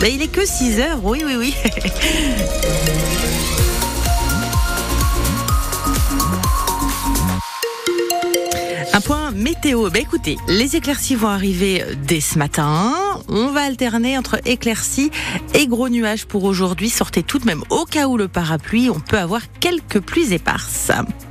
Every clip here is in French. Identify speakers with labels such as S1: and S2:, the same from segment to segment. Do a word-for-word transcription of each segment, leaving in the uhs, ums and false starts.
S1: Ben, il est que six heures, oui, oui, oui. Un point météo. Ben écoutez, les éclaircies vont arriver dès ce matin. On va alterner entre éclaircies et gros nuages pour aujourd'hui. Sortez tout de même au cas où le parapluie. On peut avoir quelques pluies éparses.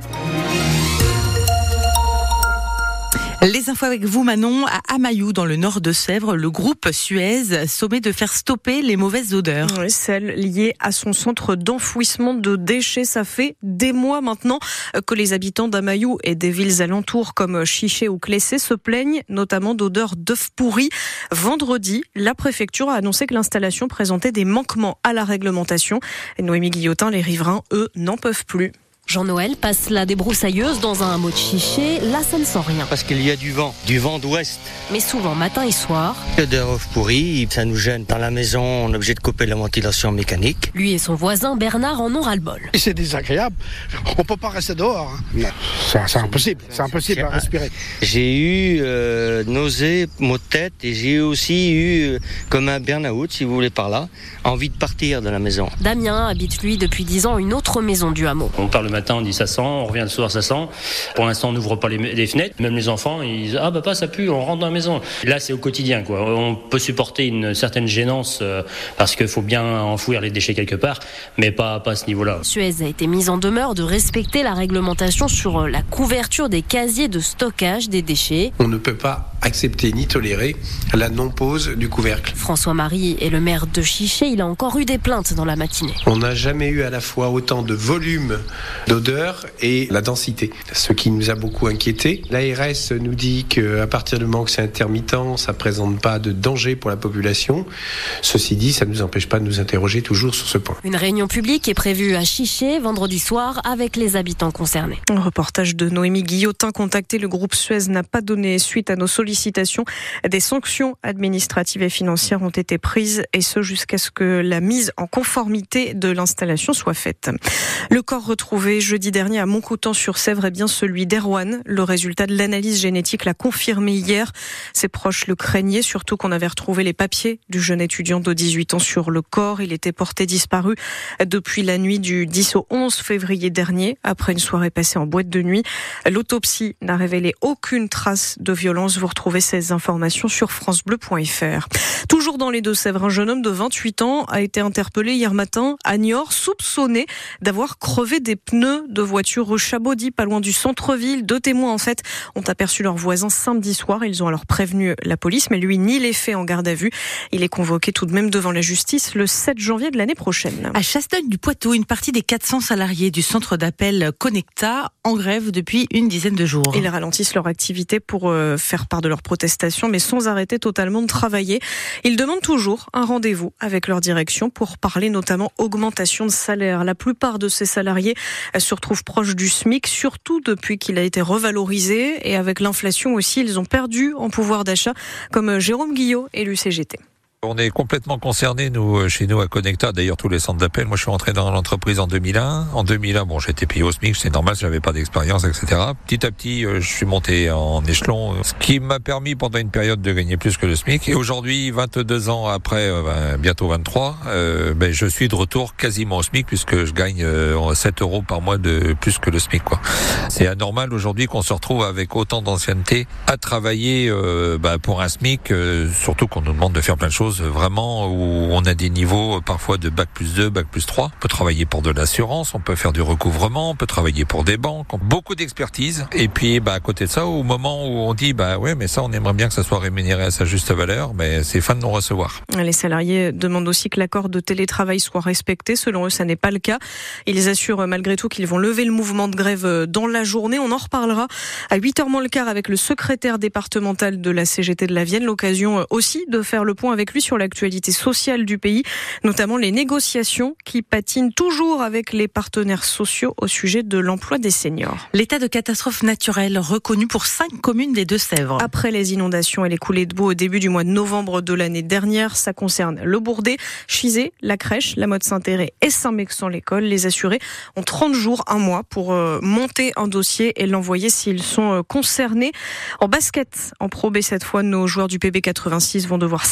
S1: Les infos avec vous, Manon. À Amayou, dans le nord de Sèvres, le groupe Suez sommet de faire stopper les mauvaises odeurs.
S2: Oui, celles liées à son centre d'enfouissement de déchets. Ça fait des mois maintenant que les habitants d'Amayou et des villes alentours comme Chiché ou Clessé se plaignent notamment d'odeurs d'œufs pourris. Vendredi, la préfecture a annoncé que l'installation présentait des manquements à la réglementation. Et Noémie Guillotin, les riverains, eux, n'en peuvent plus.
S3: Jean-Noël passe la débroussailleuse dans un hameau de Chiché. Là, ça ne sent rien.
S4: Parce qu'il y a du vent, du vent d'ouest.
S3: Mais souvent, matin et soir.
S4: L'odeur d'œufs pourris, ça nous gêne. Dans la maison, on est obligé de couper la ventilation mécanique.
S3: Lui et son voisin Bernard en ont ras-le-bol.
S5: Et c'est désagréable. On peut pas rester dehors. Hein. C'est, c'est impossible. C'est impossible à respirer.
S4: J'ai eu euh, nausée, maux de tête, et j'ai aussi eu, euh, comme un burn-out, si vous voulez par là, envie de partir de la maison.
S3: Damien habite, lui, depuis dix ans, une autre maison du hameau.
S6: On part le matin, on dit ça sent, on revient le soir, ça sent. Pour l'instant, on n'ouvre pas les, les fenêtres. Même les enfants, ils disent « Ah, papa, ça pue, on rentre dans la maison. » Là, c'est au quotidien, quoi. On peut supporter une certaine gênance euh, parce qu'il faut bien enfouir les déchets quelque part, mais pas, pas à ce niveau-là.
S3: Suez a été mise en demeure de respecter la réglementation sur la couverture des casiers de stockage des déchets.
S7: On ne peut pas accepter ni tolérer la non-pose du couvercle.
S3: François-Marie est le maire de Chiché. Il a encore eu des plaintes dans la matinée.
S7: On n'a jamais eu à la fois autant de volume d'odeur et la densité, ce qui nous a beaucoup inquiété. L'A R S nous dit qu'à partir du moment que c'est intermittent, ça ne présente pas de danger pour la population. Ceci dit, ça ne nous empêche pas de nous interroger toujours sur ce point.
S3: Une réunion publique est prévue à Chiché vendredi soir avec les habitants concernés.
S2: Un reportage de Noémie Guillotin. Contacté, le groupe Suez n'a pas donné suite à nos sollicitations. Des sanctions administratives et financières ont été prises, et ce jusqu'à ce que la mise en conformité de l'installation soit faite. Le corps retrouvé jeudi dernier à Montcoutan-sur-Sèvre est bien celui d'Erwan. Le résultat de l'analyse génétique l'a confirmé hier. Ses proches le craignaient, surtout qu'on avait retrouvé les papiers du jeune étudiant de dix-huit ans sur le corps. Il était porté disparu depuis la nuit du dix au onze février dernier, après une soirée passée en boîte de nuit. L'autopsie n'a révélé aucune trace de violence. Vous retrouvez ces informations sur francebleu point f r. Toujours dans les Deux-Sèvres, un jeune homme de vingt-huit ans a été interpellé hier matin à Niort, soupçonné d'avoir crevé des pneus de voiture rue Chabaudy, pas loin du centre-ville. Deux témoins, en fait, ont aperçu leur voisin samedi soir. Ils ont alors prévenu la police, mais lui nie les faits en garde à vue. Il est convoqué tout de même devant la justice le sept janvier de l'année prochaine.
S1: À Chastogne-du-Poitou, une partie des quatre cents salariés du centre d'appel Connecta en grève depuis une dizaine de jours.
S2: Ils ralentissent leur activité pour euh, faire part de leur protestation, mais sans arrêter totalement de travailler. Ils demandent toujours un rendez-vous avec leur direction pour parler notamment augmentation de salaire. La plupart de ces salariés se retrouvent proches du SMIC, surtout depuis qu'il a été revalorisé, et avec l'inflation aussi, ils ont perdu en pouvoir d'achat, comme Jérôme Guillot, élu C G T.
S8: On est complètement concernés, nous, chez nous, à Connecta, d'ailleurs tous les centres d'appel. Moi, je suis rentré dans l'entreprise en deux mille un. En deux mille un, bon, j'étais payé au SMIC, c'est normal, j'avais pas d'expérience, et cetera. Petit à petit, je suis monté en échelon, ce qui m'a permis pendant une période de gagner plus que le SMIC. Et aujourd'hui, vingt-deux ans après, ben, bientôt vingt-trois, euh, ben, je suis de retour quasiment au SMIC, puisque je gagne euh, sept euros par mois de plus que le SMIC, quoi. C'est anormal aujourd'hui qu'on se retrouve avec autant d'ancienneté à travailler euh, ben, pour un SMIC, euh, surtout qu'on nous demande de faire plein de choses vraiment où on a des niveaux parfois de bac plus deux, bac plus trois. On peut travailler pour de l'assurance, on peut faire du recouvrement, on peut travailler pour des banques, beaucoup d'expertise. Et puis bah, à côté de ça, au moment où on dit bah ouais mais ça on aimerait bien que ça soit rémunéré à sa juste valeur, mais c'est fin de non-recevoir.
S2: Les salariés demandent aussi que l'accord de télétravail soit respecté. Selon eux, ça n'est pas le cas. Ils assurent malgré tout qu'ils vont lever le mouvement de grève dans la journée. On en reparlera à huit heures moins le quart avec le secrétaire départemental de la C G T de la Vienne. L'occasion aussi de faire le point avec lui sur l'actualité sociale du pays, notamment les négociations qui patinent toujours avec les partenaires sociaux au sujet de l'emploi des seniors.
S1: L'état de catastrophe naturelle reconnu pour cinq communes des Deux-Sèvres.
S2: Après les inondations et les coulées de boue au début du mois de novembre de l'année dernière, ça concerne le Bourdet, Chizé, la Crèche, la Motte-Saint-Héré et Saint-Mexan-l'École. Les assurés ont trente jours, un mois pour euh, monter un dossier et l'envoyer s'ils sont euh, concernés. En basket, en Pro B cette fois, nos joueurs du P B quatre-vingt-six vont devoir s'accrocher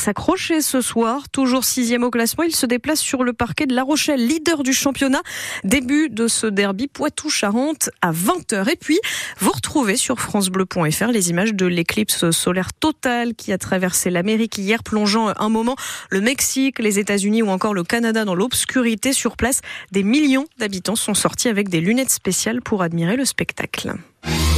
S2: touché ce soir. Toujours sixième au classement, il se déplace sur le parquet de La Rochelle, leader du championnat. Début de ce derby Poitou-Charentes à vingt heures. Et puis, vous retrouvez sur francebleu point f r les images de l'éclipse solaire totale qui a traversé l'Amérique hier, plongeant un moment le Mexique, les États-Unis ou encore le Canada dans l'obscurité. Sur place, des millions d'habitants sont sortis avec des lunettes spéciales pour admirer le spectacle.